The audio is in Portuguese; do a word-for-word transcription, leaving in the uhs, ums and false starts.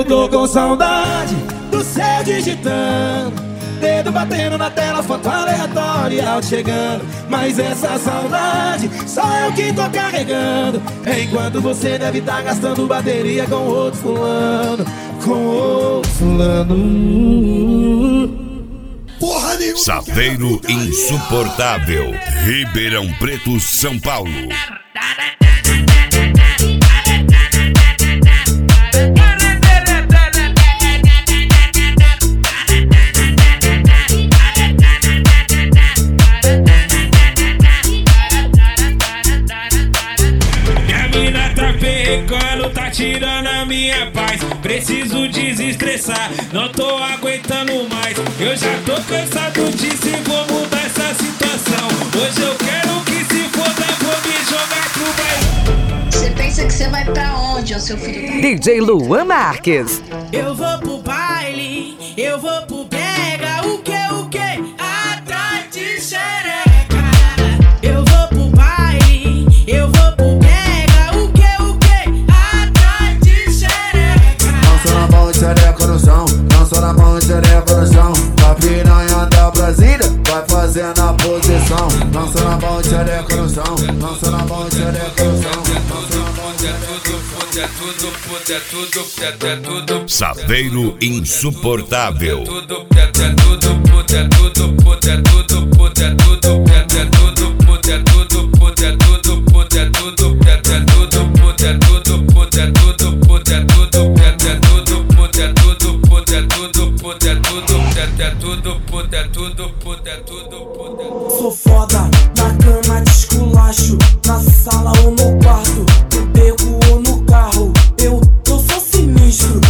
Eu tô com saudade do céu digitando, dedo batendo na tela, foto aleatória chegando. Mas essa saudade só eu que tô carregando, enquanto você deve tá gastando bateria com outro fulano, com outro fulano. Porra nenhuma. Saveiro Insuportável, Ribeirão Preto, São Paulo. Minha mina tá perrecando, tá tirando a minha paz. Preciso desestressar, não tô aguentando mais. Eu já tô cansado disso e vou mudar essa situação. Hoje eu quero que se foda, vou me jogar pro baile. Você pensa que você vai pra onde, ô seu filho? D J Luan Marques. Eu vou pro baile, eu vou pro pega, o que, o que? Atrás de xereca. Eu vou pro baile, eu vou pro pega, o que, o que? Atrás de xereca. Dança na mão e xereca no chão, dança na mão e xereca no chão. A piranha da Brasília vai fazendo a posição. Dança na mão e xereca no chão, dança na mão e xereca no chão. Saveiro Insuportável. Sou foda, na cama de esculacho, na sala ou no quarto, no beco ou no carro. Eu, eu sou sinistro,